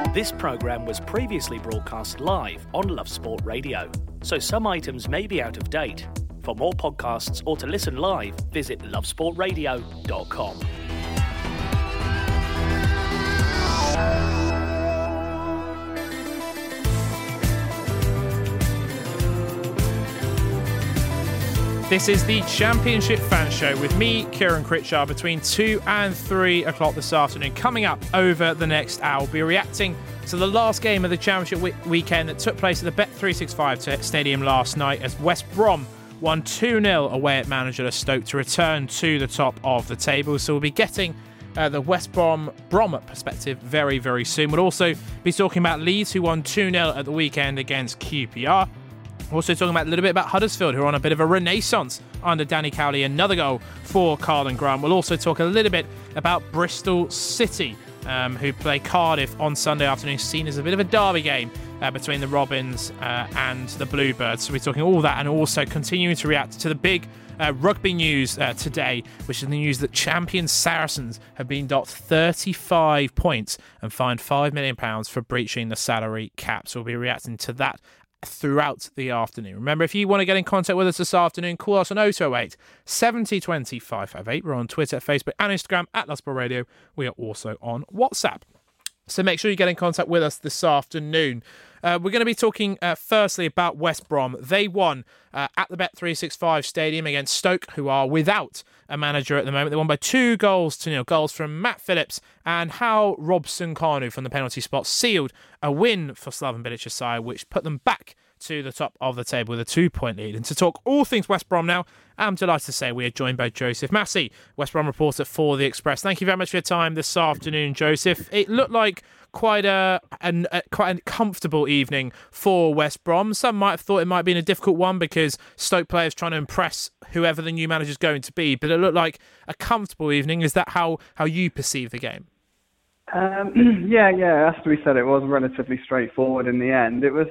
This programme was previously broadcast live on Love Sport Radio, so some items may be out of date. For more podcasts or to listen live, visit lovesportradio.com. This is the Championship Fan Show with me, Kieran Critchard, between 2 and 3 o'clock this afternoon. Coming up over the next hour, we'll be reacting to the last game of the Championship weekend that took place at the Bet365 Stadium last night as West Brom won 2-0 away at manager Stoke to return to the top of the table. So we'll be getting the West Brom perspective very, very soon. We'll also be talking about Leeds, who won 2-0 at the weekend against QPR. Also talking about a little bit about Huddersfield, who are on a bit of a renaissance under Danny Cowley. Another goal for Karlan Grant. We'll also talk a little bit about Bristol City, who play Cardiff on Sunday afternoon, seen as a bit of a derby game between the Robins and the Bluebirds. So we're talking all that and also continuing to react to the big rugby news today, which is the news that champion Saracens have been docked 35 points and fined £5 million for breaching the salary cap. So we'll be reacting to that throughout the afternoon. Remember, if you want to get in contact with us this afternoon, call us on 0208 70 20 558. We're on Twitter, Facebook and Instagram at Love Sport Radio. We are also on WhatsApp. So make sure you get in contact with us this afternoon. We're going to be talking firstly about West Brom. They won at the Bet365 Stadium against Stoke, who are without a manager at the moment. They won by 2-0. Goals from Matt Phillips and how Robson Kanu from the penalty spot sealed a win for Slaven Bilic's side, which put them back to the top of the table with a 2-point lead. And to talk all things West Brom now, I'm delighted to say we are joined by Joseph Massey, West Brom reporter for The Express. Thank you very much for your time this afternoon, Joseph. It looked like quite a comfortable evening for West Brom. Some might have thought it might have been a difficult one because Stoke players trying to impress whoever the new manager is going to be, but it looked like a comfortable evening. Is that how you perceive the game? Yeah. As we said, it was relatively straightforward in the end. It was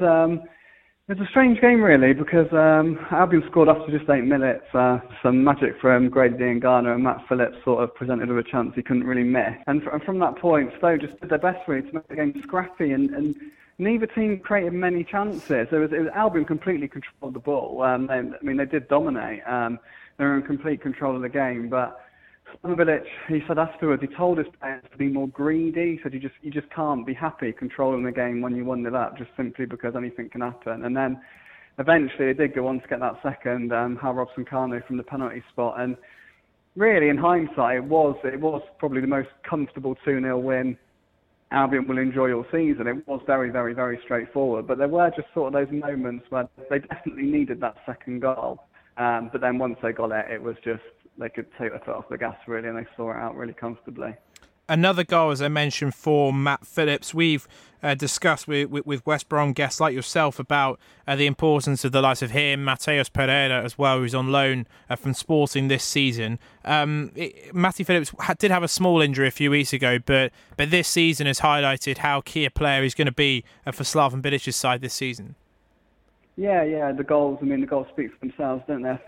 a strange game, really, because Albion scored after just 8 minutes. Some magic from Grady Diangana, and Matt Phillips sort of presented with a chance he couldn't really miss. And from that point, Stoke just did their best really to make the game scrappy, and neither team created many chances. It was Albion completely controlled the ball. They did dominate. They were in complete control of the game, but Bilic, he said afterwards, he told his players to be more greedy. He said you just can't be happy controlling the game when you 1-0 up, just simply because anything can happen. And then eventually they did go on to get that second, Hal Robson Kanu from the penalty spot. And really, in hindsight, it was probably the most comfortable 2-0 win Albion will enjoy all season. It was very, very, very straightforward. But there were just sort of those moments where they definitely needed that second goal. But then once they got it was just, they could take their foot off the gas, really, and they saw it out really comfortably. Another goal, as I mentioned, for Matt Phillips. We've discussed with West Brom guests like yourself about the importance of the likes of him, Mateus Pereira as well, who's on loan from Sporting this season. Matty Phillips did have a small injury a few weeks ago, but this season has highlighted how key a player he's going to be for Slaven Bilic's side this season. Yeah, the goals speak for themselves, don't they?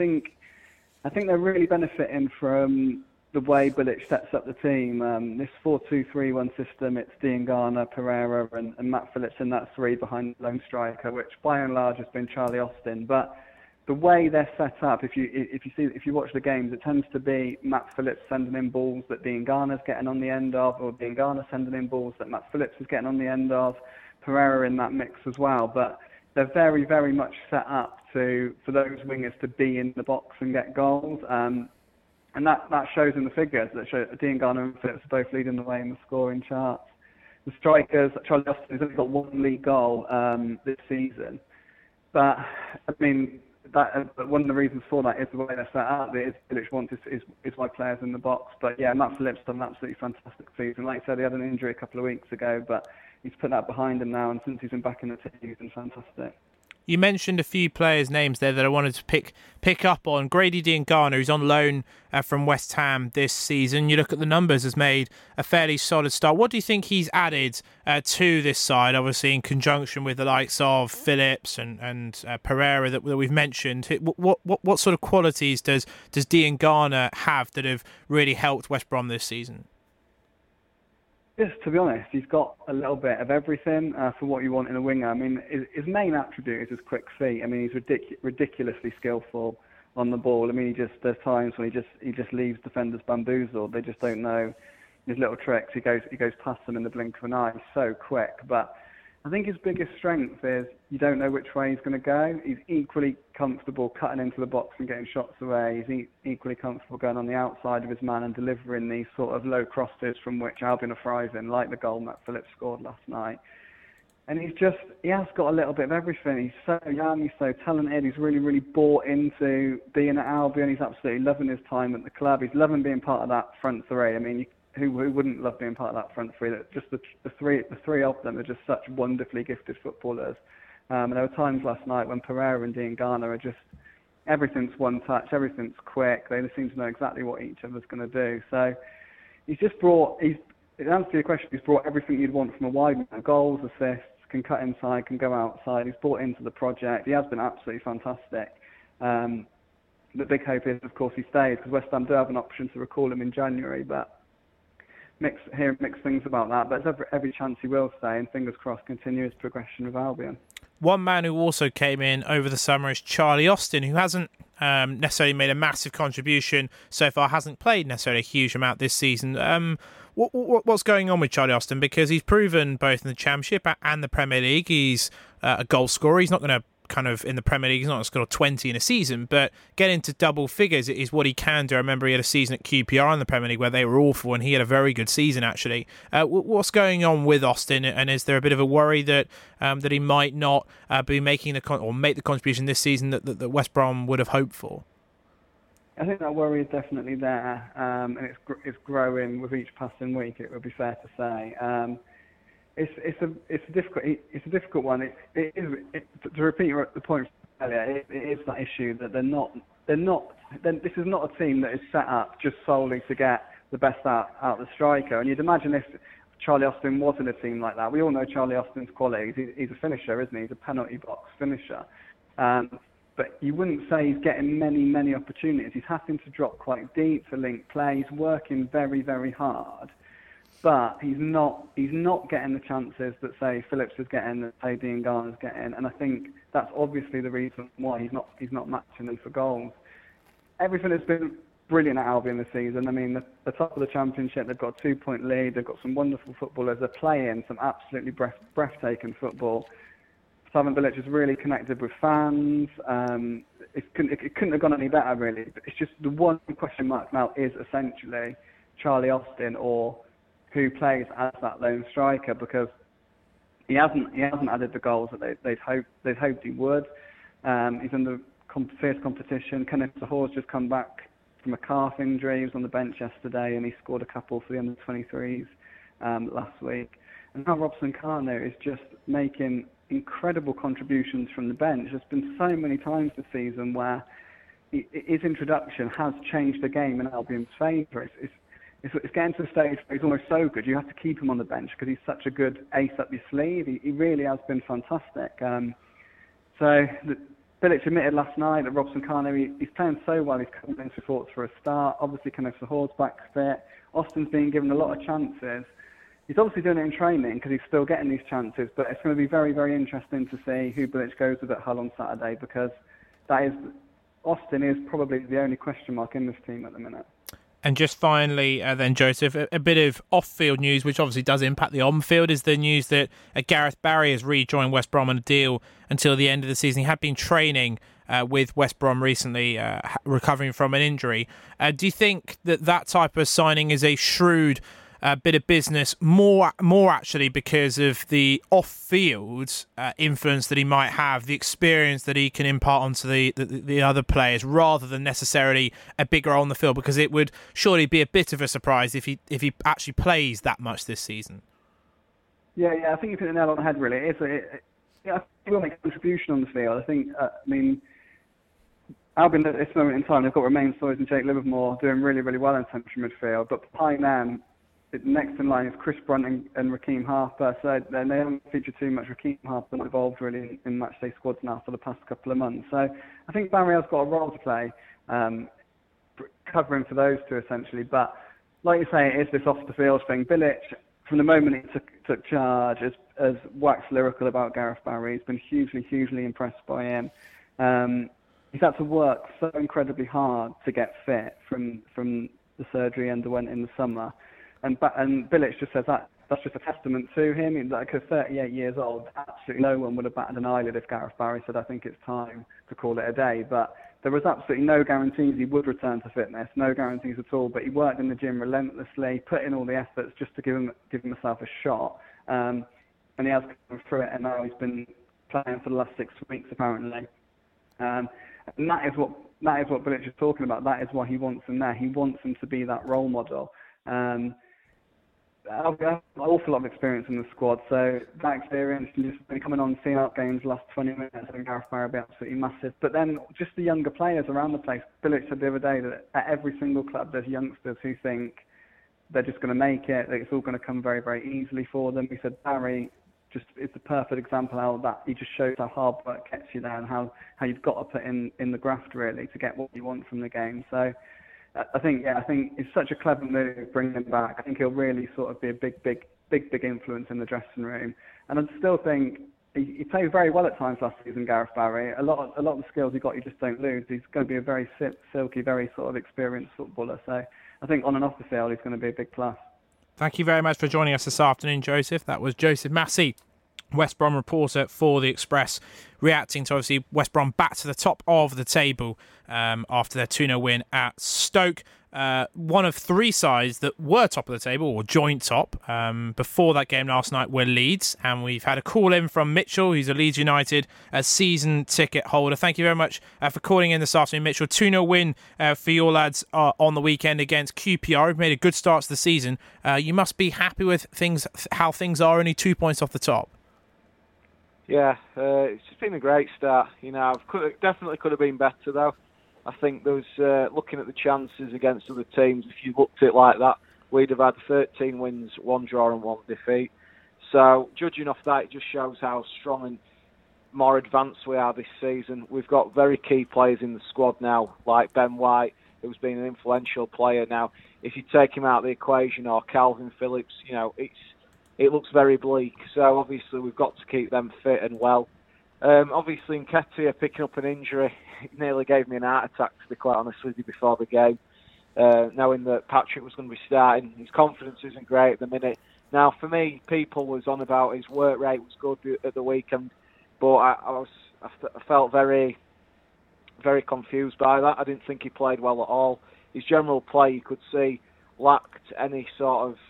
I think they're really benefiting from the way Bilic sets up the team. This 4-2-3-1 system, it's Diangana, Pereira and Matt Phillips in that three behind the lone striker, which by and large has been Charlie Austin. But the way they're set up, if you watch the games, it tends to be Matt Phillips sending in balls that Diangana's getting on the end of, or Diangana sending in balls that Matt Phillips is getting on the end of, Pereira in that mix as well. But they're very, very much set up for those wingers to be in the box and get goals. And that shows in the figures. That show Diangana and Phillips are both leading the way in the scoring charts. The strikers, Charlie Austin has only got one league goal this season. But, one of the reasons for that is the way they're set up. Bilic wants his wide players in the box. But yeah, Matt Phillips done an absolutely fantastic season. Like I said, he had an injury a couple of weeks ago, but he's put that behind him now, and since he's been back in the team, he's been fantastic. You mentioned a few players' names there that I wanted to pick up on. Grady Diangana, who's on loan from West Ham this season. You look at the numbers, has made a fairly solid start. What do you think he's added to this side, obviously in conjunction with the likes of Phillips and Pereira that we've mentioned? What sort of qualities does Diangana have that have really helped West Brom this season? Just to be honest, he's got a little bit of everything for what you want in a winger. I mean, his main attribute is his quick feet. I mean, he's ridiculously skillful on the ball. I mean, there's times when he just leaves defenders bamboozled. They just don't know his little tricks. He goes past them in the blink of an eye. He's so quick. But I think his biggest strength is you don't know which way he's going to go. He's equally comfortable cutting into the box and getting shots away. He's equally comfortable going on the outside of his man and delivering these sort of low crosses from which Albion are thriving, like the goal Matt Phillips scored last night. And he has got a little bit of everything. He's so young, he's so talented. He's really, really bought into being at Albion. He's absolutely loving his time at the club. He's loving being part of that front three. I mean, who wouldn't love being part of that front three? Just the three of them are just such wonderfully gifted footballers. And there were times last night when Pereira and Diangana are just, everything's one touch, everything's quick. They seem to know exactly what each other's going to do. So he's just brought, in answer to your question, he's brought everything you'd want from a wide man. Goals, assists, can cut inside, can go outside. He's bought into the project. He has been absolutely fantastic. The big hope is, of course, he stays, because West Ham do have an option to recall him in January, but hearing mixed things about that, but there's every chance he will stay, and fingers crossed continue his progression with Albion. One man who also came in over the summer is Charlie Austin, who hasn't necessarily made a massive contribution so far, hasn't played necessarily a huge amount this season. What's going on with Charlie Austin? Because he's proven both in the Championship and the Premier League he's a goal scorer. He's not going to kind of in the Premier League, he's not going to score 20 in a season, but get into double figures is what he can do. I remember he had a season at QPR in the Premier League where they were awful, and he had a very good season actually. What's going on with Austin, and is there a bit of a worry that that he might not be making make the contribution this season that West Brom would have hoped for? I think that worry is definitely there, and it's growing with each passing week. It would be fair to say. It's a difficult one. To repeat the point from earlier, it is that issue that this is not a team that is set up just solely to get the best out of the striker. And you'd imagine if Charlie Austin wasn't a team like that. We all know Charlie Austin's qualities. He's a finisher, isn't he? He's a penalty box finisher. But you wouldn't say he's getting many opportunities. He's having to drop quite deep to link play. He's working very, very hard. But he's not getting the chances that, say, Phillips is getting, that, say, Diangana is getting, and I think that's obviously the reason why he's not matching them for goals. Everything has been brilliant at Albion this season. I mean, the top of the Championship, they've got a 2-point lead, they've got some wonderful footballers, they're playing some absolutely breathtaking football. Slaven Bilic has really connected with fans. It couldn't have gone any better, really. But it's just the one question mark now is essentially Charlie Austin, or who plays as that lone striker, because he hasn't added the goals that they'd hoped he would. He's under fierce competition. Kenneth Sahor's just come back from a calf injury. He was on the bench yesterday, and he scored a couple for the under-23s last week. And now Robson Kanu is just making incredible contributions from the bench. There's been so many times this season where his introduction has changed the game in Albion's favour. It's getting to the stage where he's almost so good you have to keep him on the bench because he's such a good ace up your sleeve. He really has been fantastic. So Bilic admitted last night that Robson Kanu, he's playing so well, he's coming into thoughts for a start. Obviously, Kenneth Sahor's back fit. Austin's being given a lot of chances. He's obviously doing it in training because he's still getting these chances, but it's going to be very, very interesting to see who Bilic goes with at Hull on Saturday, because Austin is probably the only question mark in this team at the minute. And just finally, then, Joseph, a bit of off-field news, which obviously does impact the on-field, is the news that Gareth Barry has rejoined West Brom on a deal until the end of the season. He had been training with West Brom recently, recovering from an injury. Do you think that type of signing is a shrewd bit of business, more actually because of the off-field influence that he might have, the experience that he can impart onto the other players, rather than necessarily a bigger on the field? Because it would surely be a bit of a surprise if he actually plays that much this season. Yeah, I think you hit the nail on the head, really. I think he will make a contribution on the field. I think, Albion at this moment in time, they've got Romain Sawyers and Jake Livermore doing really, really well in central midfield, but behind them, next in line is Chris Brunt and Raheem Harper. So they haven't featured too much. Raheem Harper not involved really in matchday squads now for the past couple of months. So I think Barry has got a role to play, covering for those two essentially. But like you say, it is this off the field thing. Bilic, from the moment he took charge, has waxed lyrical about Gareth Barry. He's been hugely impressed by him. He's had to work so incredibly hard to get fit from the surgery he underwent in the summer, and Bilic just says that's just a testament to him. He's like 38 years old. Absolutely no one would have batted an eyelid if Gareth Barry said, "I think it's time to call it a day." But there was absolutely no guarantees he would return to fitness, no guarantees at all. But he worked in the gym relentlessly, put in all the efforts just to give himself a shot. And he has come through it, and now he's been playing for the last 6 weeks apparently. And that is what Bilic is talking about. That is why he wants him there. He wants him to be that role model. I've got an awful lot of experience in the squad, so that experience and just coming on, seeing out games the last 20 minutes, and Gareth Barry will be absolutely massive. But then just the younger players around the place. Bilic said the other day that at every single club there's youngsters who think they're just going to make it, that it's all going to come very, very easily for them. He said Barry just is the perfect example how that he just shows how hard work gets you there and how you've got to put in the graft really to get what you want from the game. So I think it's such a clever move bringing him back. I think he'll really sort of be a big influence in the dressing room. And I still think he played very well at times last season, Gareth Barry. A lot of the skills he got, you just don't lose. He's going to be a very silky, very sort of experienced footballer. So I think on and off the field, he's going to be a big plus. Thank you very much for joining us this afternoon, Joseph. That was Joseph Massey, West Brom reporter for The Express, reacting to obviously West Brom back to the top of the table after their 2-0 win at Stoke. One of three sides that were top of the table, or joint top, before that game last night were Leeds. And we've had a call in from Mitchell, who's a Leeds United season ticket holder. Thank you very much for calling in this afternoon, Mitchell. 2-0 win for your lads on the weekend against QPR. We've made a good start to the season. You must be happy with how things are, only 2 points off the top. Yeah, it's been a great start. Definitely could have been better though. I think there was, looking at the chances against other teams, if you looked at it like that, we'd have had 13 wins, 1 draw and 1 defeat. So judging off that, it just shows how strong and more advanced we are this season. We've got very key players in the squad now, like Ben White, who's been an influential player now. If you take him out of the equation, or Calvin Phillips, it looks very bleak. So obviously we've got to keep them fit and well. Obviously Nketiah picking up an injury, it nearly gave me an heart attack, to be quite honest with you, before the game. Knowing that Patrick was going to be starting, his confidence isn't great at the minute. Now for me, people was on about his work rate was good at the weekend, but I felt very, very confused by that. I didn't think he played well at all. His general play, you could see, lacked any sort of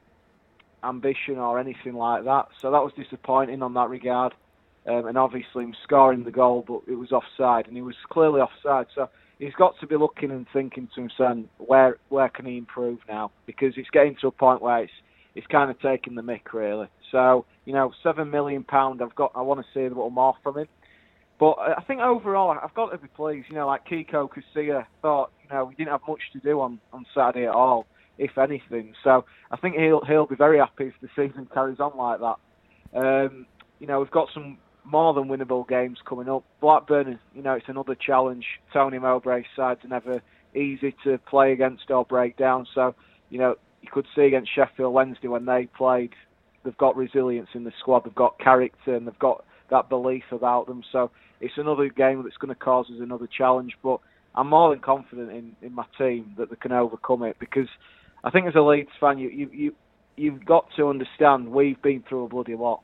ambition or anything like that. So that was disappointing on that regard. And obviously him scoring the goal, but it was offside, and he was clearly offside. So he's got to be looking and thinking to himself, where can he improve now? Because it's getting to a point where it's kind of taking the mick, really. So, £7 million, I want to see a little more from him. But I think overall, I've got to be pleased. Like Kiko Casilla thought, he didn't have much to do on Saturday at all, if anything. So I think he'll be very happy if the season carries on like that. We've got some more than winnable games coming up. Blackburn, it's another challenge. Tony Mowbray's side's never easy to play against or break down. So, you could see against Sheffield Wednesday when they played, they've got resilience in the squad, they've got character, and they've got that belief about them. So it's another game that's going to cause us another challenge. But I'm more than confident in my team that they can overcome it, because I think as a Leeds fan, you've got to understand we've been through a bloody lot.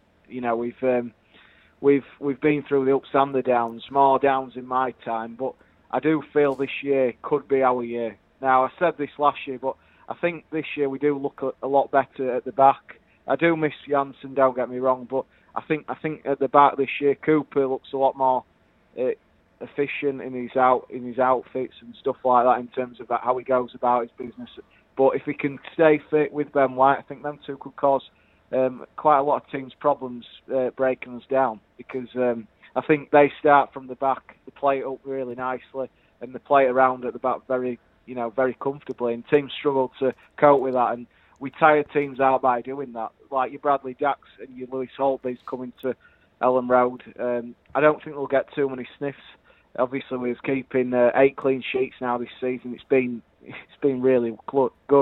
We've been through the ups and the downs, more downs in my time, but I do feel this year could be our year. Now, I said this last year, but I think this year we do look a lot better at the back. I do miss Janssen, don't get me wrong, but I think at the back this year, Cooper looks a lot more efficient in his outfits and stuff like that, in terms of how he goes about his business. But if he can stay fit with Ben White, I think them two could cause quite a lot of teams' problems breaking us down, because I think they start from the back, they play it up really nicely, and they play it around at the back very comfortably, and teams struggle to cope with that, and we tire teams out by doing that. Like your Bradley Dacks and your Lewis Holtby's coming to Ellen Road. I don't think they'll get too many sniffs. Obviously, we're keeping 8 clean sheets now this season. It's been really good.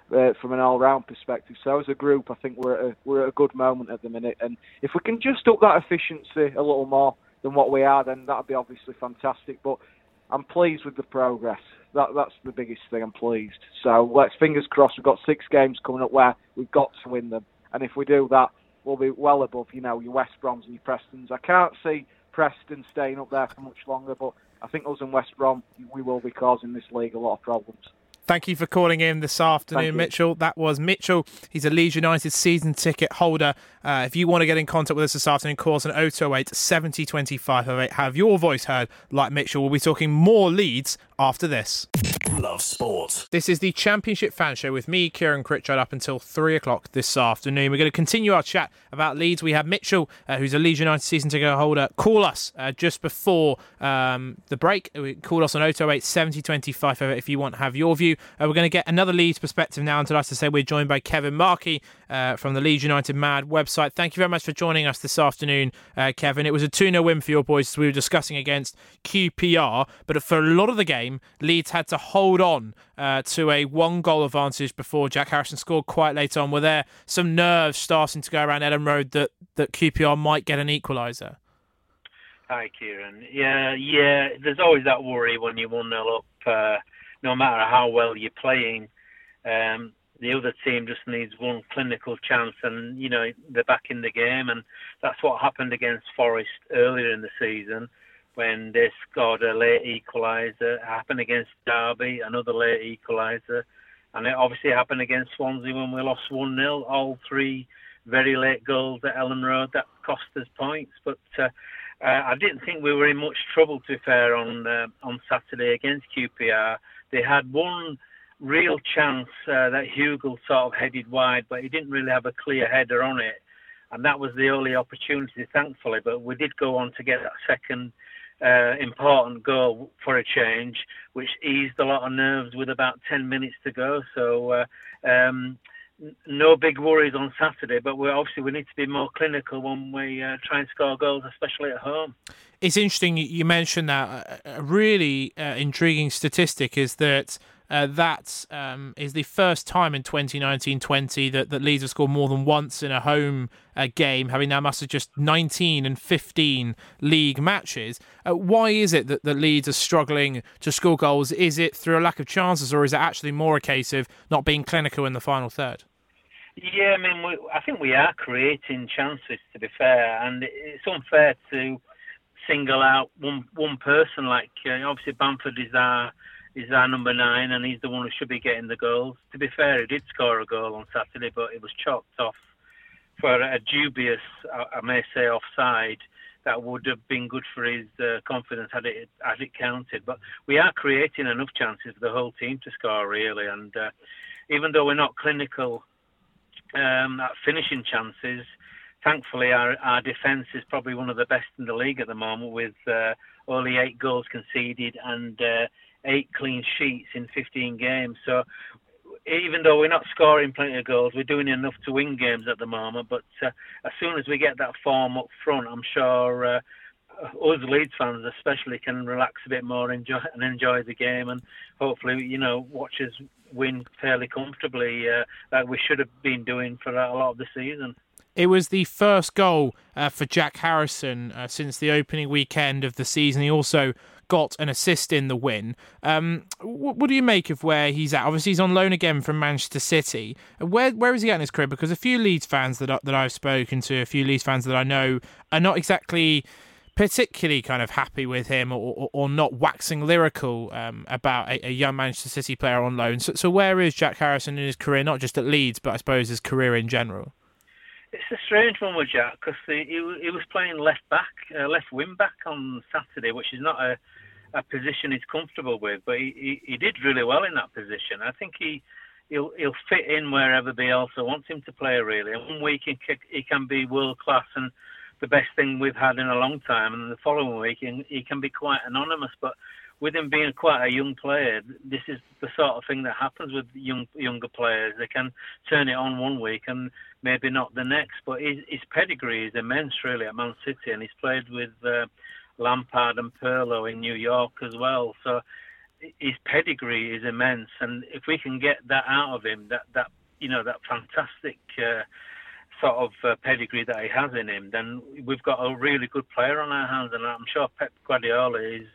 from an all-round perspective. So as a group, I think we're at a good moment at the minute. And if we can just up that efficiency a little more than what we are, then that'd be obviously fantastic. But I'm pleased with the progress. That's the biggest thing. I'm pleased. So let's fingers crossed. We've got 6 games coming up where we've got to win them, and if we do that, we'll be well above, your West Broms and your Prestons. I can't see Preston staying up there for much longer, but I think us and West Brom, we will be causing this league a lot of problems. Thank you for calling in this afternoon, Mitchell. That was Mitchell. He's a Leeds United season ticket holder. If you want to get in contact with us this afternoon, call us on 0208 70 25 08. Have your voice heard like Mitchell. We'll be talking more Leeds after this. Love Sport. This is the Championship Fan Show with me, Kieran Critchard, up until 3 o'clock this afternoon. We're going to continue our chat about Leeds. We have Mitchell, who's a Leeds United season ticket holder, call us just before the break. Call us on 0208 70 25 08 if you want to have your view. We're going to get another Leeds perspective now, and delighted to say we're joined by Kevin Markey from the Leeds United Mad website. Thank you very much for joining us this afternoon, Kevin. It was a 2-0 win for your boys, as we were discussing, against QPR, but for a lot of the game, Leeds had to hold on to a 1-goal advantage before Jack Harrison scored quite late on. Were there some nerves starting to go around Ellen Road that QPR might get an equaliser? Hi, Kieran. Yeah. There's always that worry when you're 1-0 up. No matter how well you're playing, the other team just needs one clinical chance, and they're back in the game. And that's what happened against Forest earlier in the season when they scored a late equaliser. It happened against Derby, another late equaliser, and it obviously happened against Swansea when we lost 1-0. All 3 very late goals at Ellen Road that cost us points, but I didn't think we were in much trouble, to be fair, on Saturday against QPR. They had one real chance that Hugel sort of headed wide, but he didn't really have a clear header on it, and that was the only opportunity, thankfully. But we did go on to get that second important goal for a change, which eased a lot of nerves with about 10 minutes to go. So no big worries on Saturday, but we need to be more clinical when we try and score goals, especially at home. It's interesting you mentioned that. A really intriguing statistic is that is the first time in 2019-20 that Leeds have scored more than once in a home game, having now mustered just 19 and 15 league matches. Why is it that Leeds are struggling to score goals? Is it through a lack of chances, or is it actually more a case of not being clinical in the final third? Yeah, I think we are creating chances, to be fair, and it's unfair to single out one person. Like obviously Bamford is our number 9, and he's the one who should be getting the goals. To be fair, he did score a goal on Saturday, but it was chalked off for a dubious, I may say, offside that would have been good for his confidence had it counted. But we are creating enough chances for the whole team to score, really. And even though we're not clinical at finishing chances, thankfully our defence is probably one of the best in the league at the moment, with only 8 goals conceded and 8 clean sheets in 15 games. So even though we're not scoring plenty of goals, we're doing enough to win games at the moment. But as soon as we get that form up front, I'm sure us Leeds fans especially can relax a bit more and enjoy the game, and hopefully, watch us win fairly comfortably, like we should have been doing for a lot of the season. It was the first goal for Jack Harrison since the opening weekend of the season. He also got an assist in the win. What do you make of where he's at? Obviously, he's on loan again from Manchester City. Where is he at in his career? Because a few Leeds fans that I've spoken to, a few Leeds fans that I know, are not exactly particularly kind of happy with him, or not waxing lyrical about a young Manchester City player on loan. So where is Jack Harrison in his career, not just at Leeds, but I suppose his career in general? It's a strange one with Jack, because he was playing left wing back on Saturday, which is not a position he's comfortable with, but he did really well in that position. I think he'll fit in wherever Bielsa wants him to play, really. And one week he can be world class and the best thing we've had in a long time, and the following week he can be quite anonymous. But with him being quite a young player, this is the sort of thing that happens with younger players. They can turn it on one week and maybe not the next. But his pedigree is immense, really, at Man City, and he's played with Lampard and Pirlo in New York as well. So his pedigree is immense, and if we can get that out of him, that fantastic sort of pedigree that he has in him, then we've got a really good player on our hands, and I'm sure Pep Guardiola is,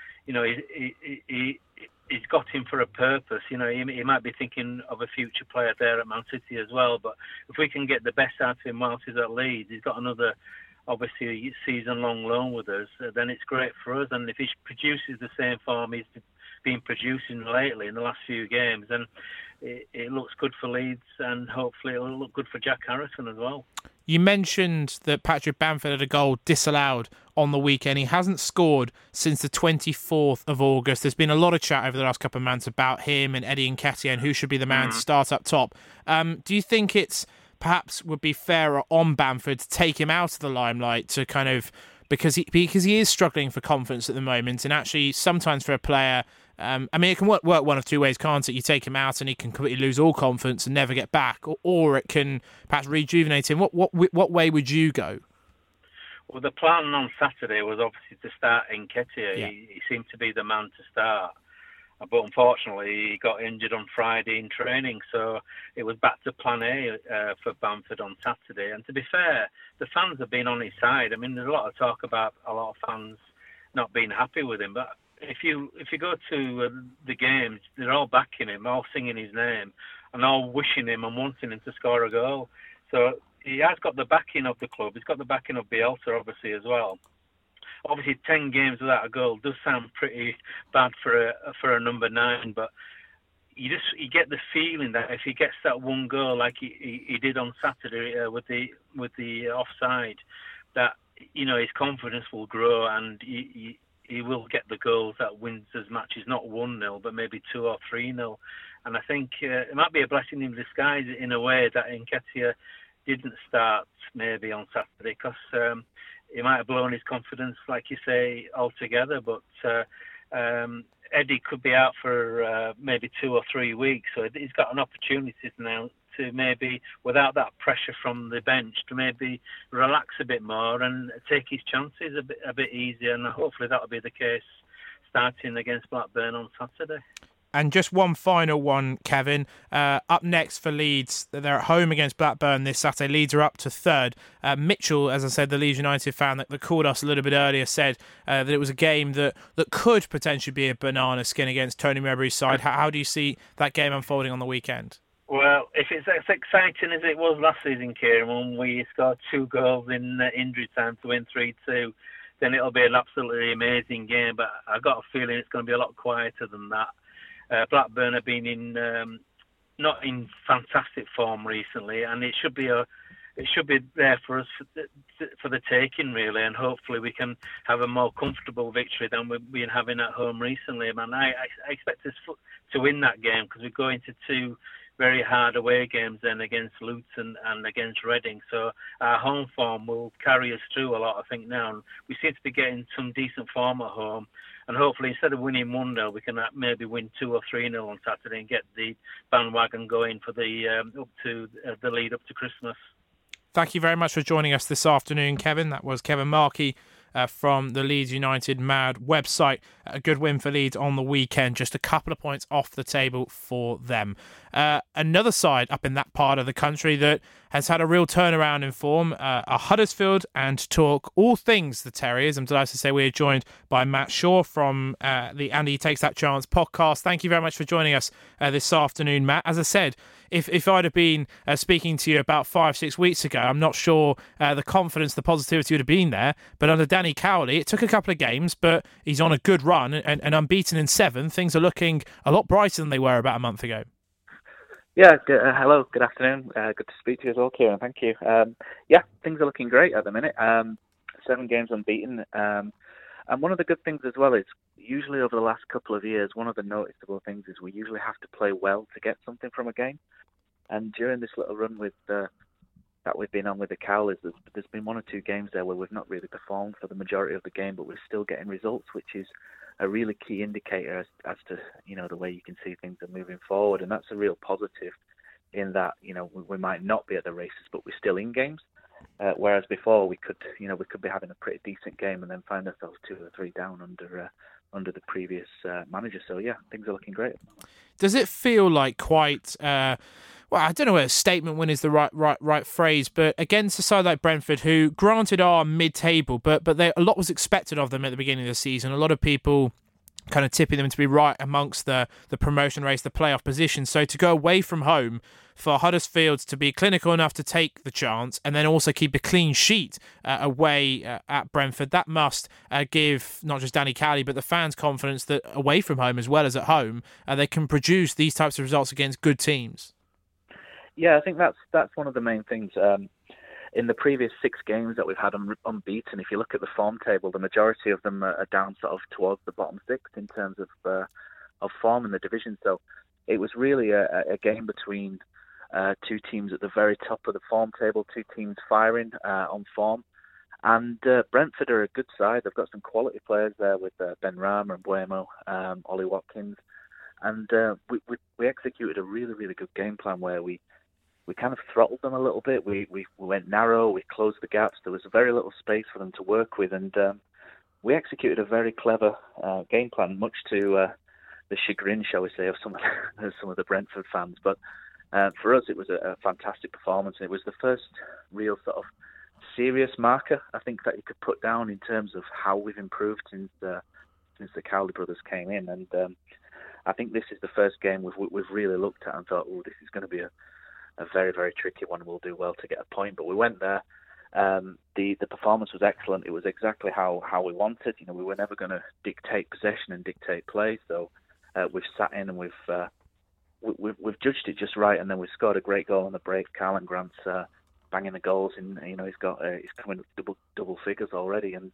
he's got him for a purpose. He might be thinking of a future player there at Man City as well, but if we can get the best out of him whilst he's at Leeds, he's got another, obviously, season-long loan with us, then it's great for us. And if he produces the same form he's been producing lately in the last few games, then it looks good for Leeds, and hopefully it'll look good for Jack Harrison as well. You mentioned that Patrick Bamford had a goal disallowed on the weekend. He hasn't scored since the 24th of August. There's been a lot of chat over the last couple of months about him and Eddie Nketiah and who should be the man to start up top. Do you think it's perhaps would be fairer on Bamford to take him out of the limelight to kind of, because he is struggling for confidence at the moment, and actually sometimes for a player, it can work one of two ways, can't it? You take him out and he can completely lose all confidence and never get back, or it can perhaps rejuvenate him. What way would you go? Well, the plan on Saturday was obviously to start Nketiah. Yeah. He seemed to be the man to start. But unfortunately, he got injured on Friday in training, so it was back to plan A for Bamford on Saturday. And to be fair, the fans have been on his side. I mean, there's a lot of talk about a lot of fans not being happy with him. But if you go to the games, they're all backing him, all singing his name, and all wishing him and wanting him to score a goal. So he has got the backing of the club. He's got the backing of Bielsa, obviously, as well. Obviously, 10 games without a goal does sound pretty bad for a number 9, but you get the feeling that if he gets that one goal like he did on Saturday with the offside, that his confidence will grow, and he will get the goals that wins as matches, not 1-0, but maybe 2 or 3-0. And I think it might be a blessing in disguise in a way that Nketiah didn't start maybe on Saturday, because he might have blown his confidence, like you say, altogether. But Eddie could be out for maybe 2 or 3 weeks, so he's got an opportunity now to maybe, without that pressure from the bench, to maybe relax a bit more and take his chances a bit easier. And hopefully that'll be the case starting against Blackburn on Saturday. And just one final one, Kevin. Up next for Leeds, they're at home against Blackburn this Saturday. Leeds are up to 3rd. Mitchell, as I said, the Leeds United fan that called us a little bit earlier, said that it was a game that could potentially be a banana skin against Tony Mowbray's side. How do you see that game unfolding on the weekend? Well, if it's as exciting as it was last season, Kieran, when we scored 2 goals in injury time to win 3-2, then it'll be an absolutely amazing game. But I've got a feeling it's going to be a lot quieter than that. Blackburn have been not in fantastic form recently, and it should be there for us for the taking, really, and hopefully we can have a more comfortable victory than we've been having at home recently. Man, I expect us to win that game, because we go into 2 very hard away games then against Luton and against Reading. So our home form will carry us through a lot, I think, now. And we seem to be getting some decent form at home. And hopefully, instead of winning 1-0, we can maybe win 2 or 3-0 on Saturday and get the bandwagon going for the lead up to Christmas. Thank you very much for joining us this afternoon, Kevin. That was Kevin Markey from the Leeds United Mad website. A good win for Leeds on the weekend, just a couple of points off the table for them. Another side up in that part of the country that has had a real turnaround in form are Huddersfield, and to talk all things the Terriers, I'm delighted to say we are joined by Matt Shaw from the Andy Takes That Chance podcast. Thank you very much for joining us this afternoon, Matt. As I said, if I'd have been speaking to you about 5-6 weeks ago, I'm not sure the confidence, the positivity would have been there. But under Danny Cowley, it took a couple of games, but he's on a good run and unbeaten in 7. Things are looking a lot brighter than they were about a month ago. Yeah, hello, good afternoon. Good to speak to you as well, Kieran. Thank you. Things are looking great at the minute. 7 games unbeaten. And one of the good things as well is, usually over the last couple of years, one of the noticeable things is we usually have to play well to get something from a game. And during this little run with that we've been on with the Cowleys, there's been 1 or 2 games there where we've not really performed for the majority of the game, but we're still getting results, which is a really key indicator as to the way you can see things are moving forward. And that's a real positive in that we might not be at the races, but we're still in games. Whereas before we could be having a pretty decent game and then find ourselves 2 or 3 down under under the previous manager. So yeah, things are looking great. Does it feel like quite? Well, I don't know whether statement win is the right phrase, but against a side like Brentford, who granted are mid-table, but a lot was expected of them at the beginning of the season. A lot of people kind of tipping them to be right amongst the promotion race, the playoff position. So to go away from home for Huddersfield to be clinical enough to take the chance and then also keep a clean sheet away at Brentford, that must give not just Danny Cowley but the fans confidence that away from home as well as at home, they can produce these types of results against good teams. Yeah, I think that's one of the main things. In the previous 6 games that we've had unbeaten, if you look at the form table, the majority of them are down sort of towards the bottom 6 in terms of form in the division. So it was really a game between 2 teams at the very top of the form table, 2 teams firing on form. And Brentford are a good side. They've got some quality players there with Ben Rama and Buemo, Ollie Watkins. And we executed a really, really good game plan where we kind of throttled them a little bit. We went narrow, we closed the gaps. There was very little space for them to work with, and we executed a very clever game plan, much to the chagrin, shall we say, of some of the Brentford fans. But for us, it was a fantastic performance. It was the first real sort of serious marker, I think, that you could put down in terms of how we've improved since the Cowley brothers came in. And I think this is the first game we've really looked at and thought, oh, this is going to be a very, very tricky one. We'll do well to get a point. But we went there. The performance was excellent. It was exactly how we wanted. You know, we were never going to dictate possession and dictate play. So we've sat in and we've judged it just right. And then we scored a great goal on the break. Karlan Grant's banging the goals, and he's coming with double figures already. And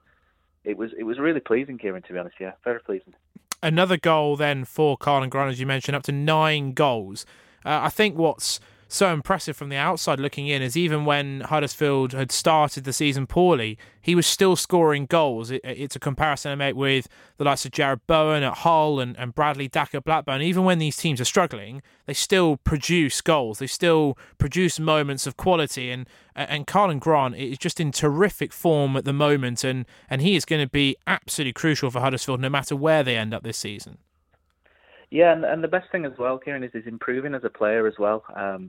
it was really pleasing, Kieran, to be honest. Yeah, very pleasing. Another goal then for Karlan Grant, as you mentioned, up to 9 goals. I think what's so impressive from the outside looking in is even when Huddersfield had started the season poorly, he was still scoring goals. It's a comparison I make with the likes of Jared Bowen at Hull and Bradley Dack at Blackburn. Even when these teams are struggling, they still produce goals. They still produce moments of quality. And Karlan Grant is just in terrific form at the moment, and he is going to be absolutely crucial for Huddersfield no matter where they end up this season. Yeah, and the best thing as well, Kieran, is he's improving as a player as well.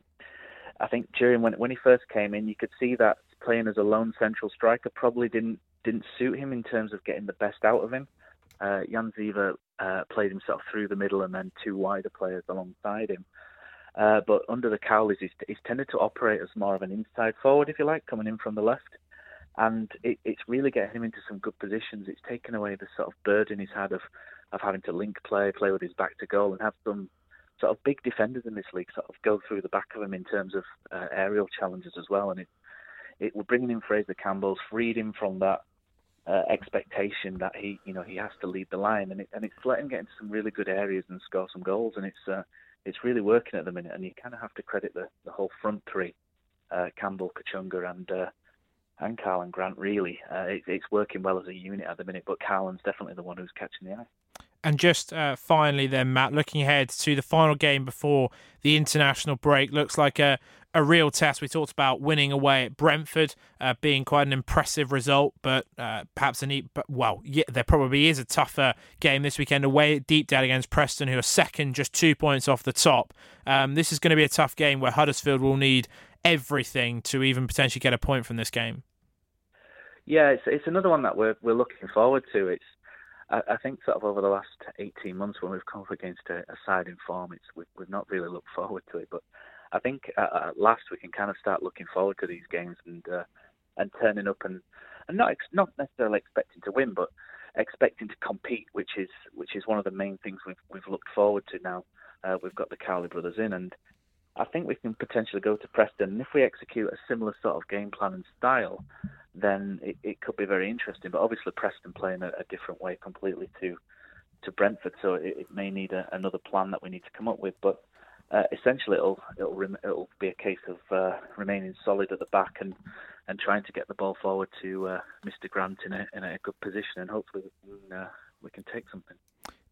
I think during when he first came in, you could see that playing as a lone central striker probably didn't suit him in terms of getting the best out of him. Jan Ziver played himself through the middle and then 2 wider players alongside him. But under the Cowleys, he's tended to operate as more of an inside forward, if you like, coming in from the left. And it's really getting him into some good positions. It's taken away the sort of burden he's had of having to link play with his back to goal, and have some sort of big defenders in this league sort of go through the back of him in terms of aerial challenges as well. And we're bringing in Fraser Campbell's, freed him from that expectation that he has to lead the line, and it's letting him get into some really good areas and score some goals. And it's really working at the minute. And you kind of have to credit the whole front 3, Campbell, Kachunga, and Karlan Grant, really. It's working well as a unit at the minute, but Karlan's definitely the one who's catching the eye. And just finally then, Matt, looking ahead to the final game before the international break, looks like a real test. We talked about winning away at Brentford being quite an impressive result, but perhaps there probably is a tougher game this weekend away at Deepdale against Preston, who are second, just 2 points off the top. This is going to be a tough game where Huddersfield will need everything to even potentially get a point from this game. Yeah, it's another one that we're looking forward to. I think sort of over the last 18 months when we've come up against a side in form, we've not really looked forward to it. But I think at last we can kind of start looking forward to these games and turning up and not necessarily expecting to win, but expecting to compete, which is one of the main things we've looked forward to now. We've got the Cowley brothers in, and I think we can potentially go to Preston. And if we execute a similar sort of game plan and style, then it could be very interesting. But obviously Preston playing a different way completely to Brentford, so it may need another plan that we need to come up with. But essentially it'll be a case of remaining solid at the back and trying to get the ball forward to Mr. Grant in a good position, and hopefully we can take something.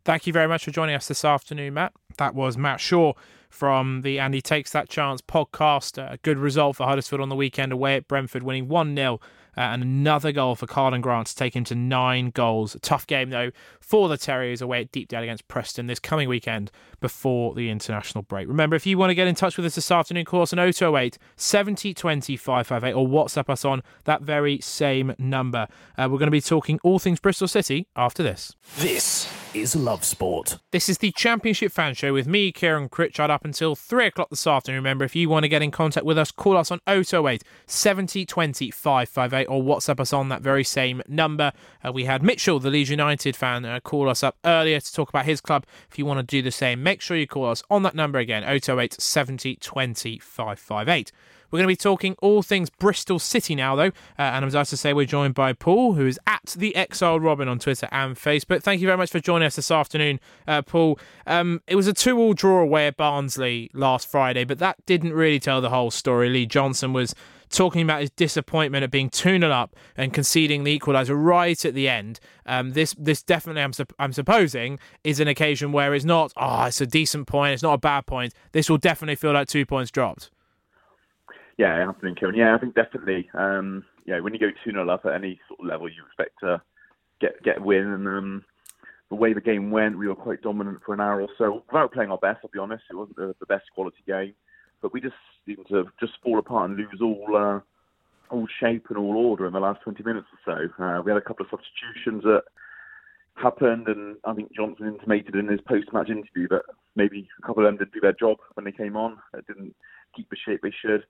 Thank you very much for joining us this afternoon, Matt. That was Matt Shaw from the And He Takes That Chance podcast. A good result for Huddersfield on the weekend away at Brentford, winning 1-0. And another goal for Carlton Grant to take him to 9 goals. A tough game, though, for the Terriers away at Deepdale against Preston this coming weekend before the international break. Remember, if you want to get in touch with us this afternoon, call us on 0208 70 20 558 or WhatsApp us on that very same number. We're going to be talking all things Bristol City after this. This is Love Sport. This is the Championship Fan Show with me, Kieran Critchard, up until 3 o'clock this afternoon. Remember, if you want to get in contact with us, call us on 0208 70 20 558 or WhatsApp us on that very same number. We had Mitchell, the Leeds United fan, call us up earlier to talk about his club. If you want to do the same, make sure you call us on that number again, 0208 70 20 558. We're going to be talking all things Bristol City now, though. And I'm glad to say we're joined by Paul, who is at the Exiled Robin on Twitter and Facebook. Thank you very much for joining us this afternoon, Paul. It was a 2-2 draw away at Barnsley last Friday, but that didn't really tell the whole story. Lee Johnson was talking about his disappointment at being 2-0 up and conceding the equaliser right at the end. This definitely, I'm supposing, is an occasion where it's not, it's a decent point, it's not a bad point. This will definitely feel like 2 points dropped. Yeah, afternoon, Kieran. Yeah, I think definitely. When you go 2-0 up at any sort of level, you expect to get a win. And the way the game went, we were quite dominant for an hour or so. Without playing our best, I'll be honest, it wasn't the best quality game. But we just seemed to just fall apart and lose all shape and all order in the last 20 minutes or so. We had a couple of substitutions that happened, and I think Johnson intimated in his post-match interview that maybe a couple of them didn't do their job when they came on. They didn't keep the shape they should.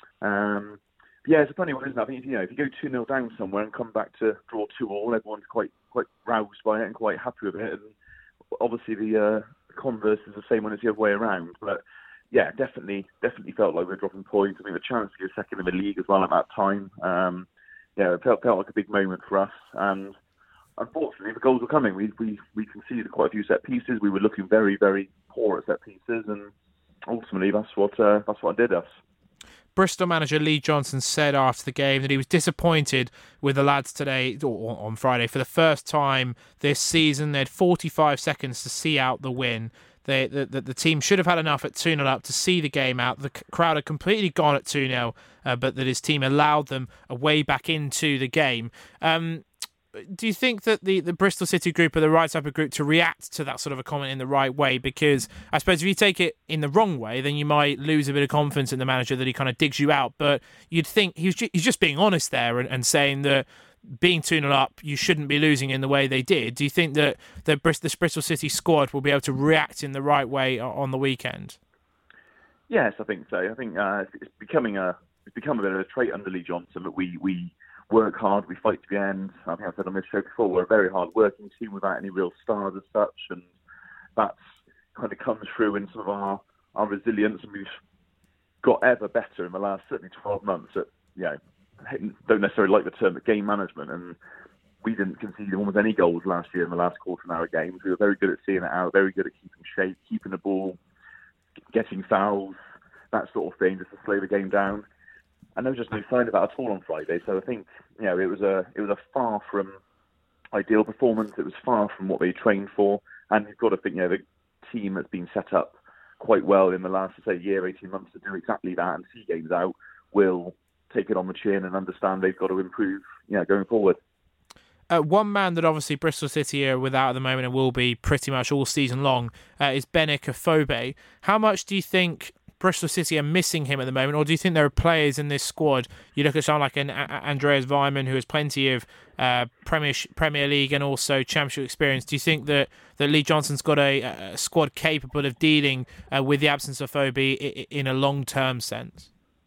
It's a funny one, isn't it? I think if you go 2-0 down somewhere and come back to draw 2-2, everyone's quite roused by it and quite happy with it. And obviously the converse is the same when it's the other way around. But yeah, definitely felt like we were dropping points. I mean, the chance to go second in the league as well at that time. It felt like a big moment for us. And unfortunately, the goals were coming. We conceded quite a few set pieces. We were looking very, very poor at set pieces, and ultimately that's what did us. Bristol manager Lee Johnson said after the game that he was disappointed with the lads today, or on Friday, for the first time this season. They had 45 seconds to see out the win. The team should have had enough at 2-0 up to see the game out. The crowd had completely gone at 2-0, but that his team allowed them a way back into the game. Do you think that the Bristol City group are the right type of group to react to that sort of a comment in the right way? Because I suppose if you take it in the wrong way, then you might lose a bit of confidence in the manager that he kind of digs you out. But you'd think he's just being honest there and saying that being 2-0 up, you shouldn't be losing in the way they did. Do you think that this Bristol City squad will be able to react in the right way on the weekend? Yes, I think so. I think it's become a bit of a trait under Lee Johnson that we work hard, we fight to the end. I think I've said on this show before, we're a very hard-working team without any real stars as such, and that's kind of comes through in some of our resilience, and we've got ever better in the last certainly 12 months at, don't necessarily like the term, but game management, and we didn't concede almost any goals last year in the last quarter of an hour games. We were very good at seeing it out, very good at keeping shape, keeping the ball, getting fouls, that sort of thing, just to slow the game down. And there was just no sign of that at all on Friday. So I think it was a far from ideal performance. It was far from what they trained for. And you've got to think, the team that's been set up quite well in the last, year, 18 months to do exactly that and see games out will take it on the chin and understand they've got to improve, going forward. One man that obviously Bristol City are without at the moment and will be pretty much all season long is Benik Afobe. How much do you think Bristol City are missing him at the moment, or do you think there are players in this squad? You look at someone like an Andreas Weimann, who has plenty of Premier League and also Championship experience. Do you think that Lee Johnson's got a squad capable of dealing with the absence of Afobe in a long-term sense?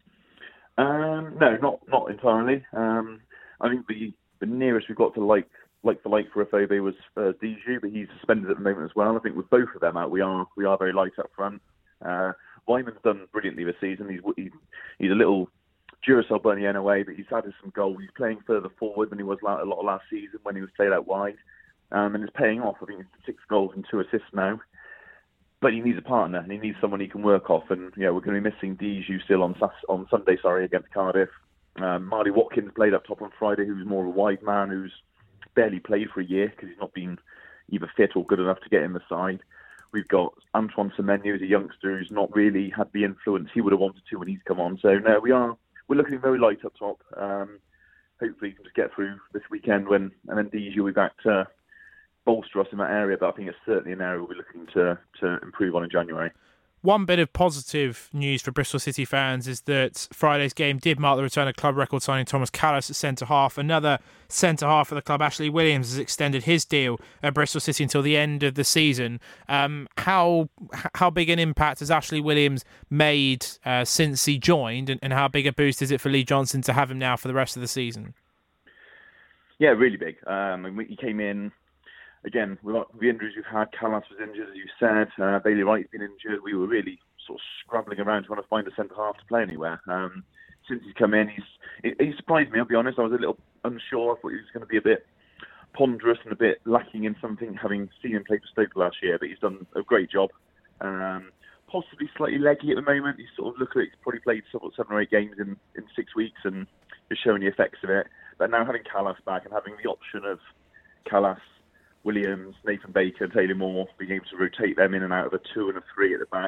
No, not entirely. I think the nearest we've got to like for Afobe was Diju, but he's suspended at the moment as well. I think with both of them out, we are very light up front. Weimann's done brilliantly this season. He's a little Duracell bunny in a way, but he's added some goals. He's playing further forward than he was a lot of last season when he was played out wide. And it's paying off. I think it's 6 goals and 2 assists now. But he needs a partner, and he needs someone he can work off. And we're going to be missing Diju still on Sunday, against Cardiff. Marley Watkins played up top on Friday, who's more of a wide man, who's barely played for a year because he's not been either fit or good enough to get in the side. We've got Antoine Semenyo, who's a youngster who's not really had the influence he would have wanted to when he's come on. So no, we're looking very light up top. Hopefully, we can just get through this weekend and then DG will be back to bolster us in that area. But I think it's certainly an area we'll be looking to improve on in January. One bit of positive news for Bristol City fans is that Friday's game did mark the return of club record signing Thomas Callas at centre-half. Another centre-half for the club, Ashley Williams, has extended his deal at Bristol City until the end of the season. How big an impact has Ashley Williams made since he joined, and how big a boost is it for Lee Johnson to have him now for the rest of the season? Yeah, really big. He came in. Again, with the injuries we've had, Callas was injured, as you said. Bailey Wright's been injured. We were really sort of scrabbling around trying to find a centre-half to play anywhere. Since he's come in, he surprised me, I'll be honest. I was a little unsure. I thought he was going to be a bit ponderous and a bit lacking in something, having seen him play for Stoke last year, but he's done a great job. Possibly slightly leggy at the moment. He's sort of he's probably played 7 or 8 games in 6 weeks and is showing the effects of it. But now having Callas back and having the option of Callas, Williams, Nathan Baker, Taylor Moore, being able to rotate them in and out of a 2 and a 3 at the back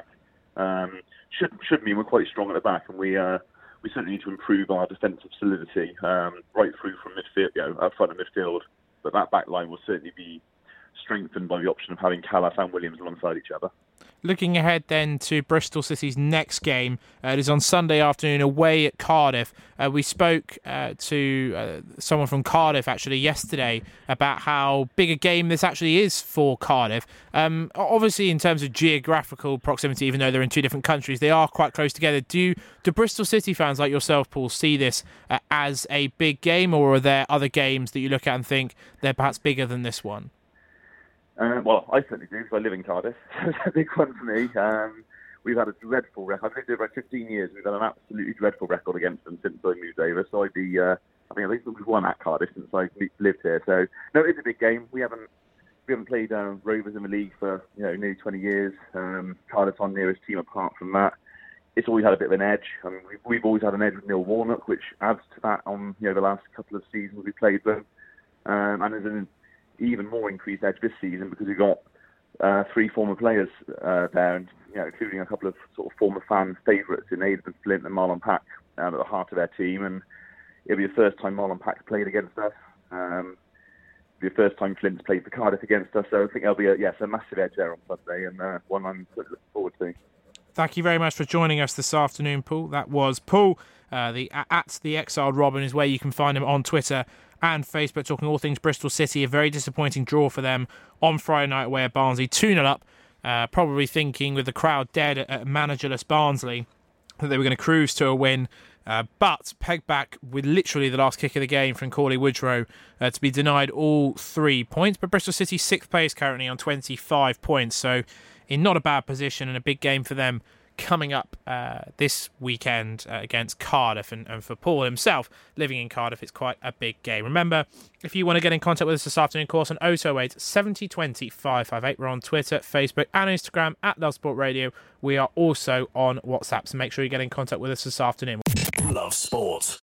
should mean we're quite strong at the back, and we certainly need to improve our defensive solidity right through from midfield, up front of midfield. But that back line will certainly be strengthened by the option of having Callas and Williams alongside each other. Looking ahead then to Bristol City's next game, it is on Sunday afternoon away at Cardiff. We spoke to someone from Cardiff actually yesterday about how big a game this actually is for Cardiff. Obviously, in terms of geographical proximity, even though they're in 2 different countries, they are quite close together. Do Bristol City fans like yourself, Paul, see this as a big game, or are there other games that you look at and think they're perhaps bigger than this one? Well, I certainly do, because I live in Cardiff. So it's a big one for me. We've had a dreadful record. I've lived there for 15 years. We've had an absolutely dreadful record against them since I moved over. So I think we've won at Cardiff since I lived here. So no, it's a big game. We haven't played Rovers in the league for nearly 20 years. Cardiff's our nearest team apart from that. It's always had a bit of an edge. I mean, we've always had an edge with Neil Warnock, which adds to that on the last couple of seasons we played them. And there's an even more increased edge this season because we've got 3 former players there, and including a couple of sort of former fan favourites in Aidan Flint and Marlon Pack at the heart of their team. And it'll be the first time Marlon Pack's played against us. It'll be the first time Flint's played for Cardiff against us. So I think there'll be a massive edge there on Sunday, and one I'm looking forward to. Thank you very much for joining us this afternoon, Paul. That was Paul, the Exiled Robin is where you can find him on Twitter and Facebook, talking all things Bristol City. A very disappointing draw for them on Friday night away at Barnsley, 2-0 up. Probably thinking with the crowd dead at managerless Barnsley that they were going to cruise to a win, but pegged back with literally the last kick of the game from Corley Woodrow to be denied all 3 points. But Bristol City 6th place currently on 25 points, so in not a bad position, and a big game for them coming up this weekend against Cardiff. And for Paul himself, living in Cardiff, it's quite a big game. Remember, if you want to get in contact with us this afternoon, of course, on 0208 70 20 558. We're on Twitter, Facebook and Instagram at Love Sport Radio. We are also on WhatsApp, so make sure you get in contact with us this afternoon. Love Sport.